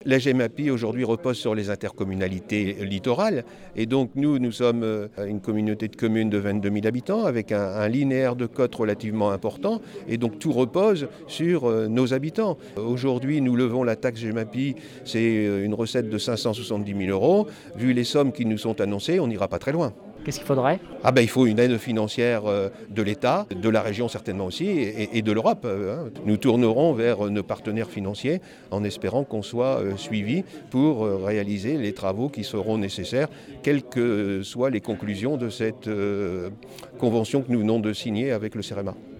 La GEMAPI aujourd'hui repose sur les intercommunalités littorales et donc nous sommes une communauté de communes de 22 000 habitants avec un linéaire de côte relativement important et donc tout repose sur nos habitants. Aujourd'hui nous levons la taxe GEMAPI, c'est une recette de 570 000 euros. Vu les sommes qui nous sont annoncées, on n'ira pas très loin. Qu'est-ce qu'il faudrait? Il faut une aide financière de l'État, de la région certainement aussi, et de l'Europe. Nous tournerons vers nos partenaires financiers en espérant qu'on soit suivis pour réaliser les travaux qui seront nécessaires, quelles que soient les conclusions de cette convention que nous venons de signer avec le CEREMA.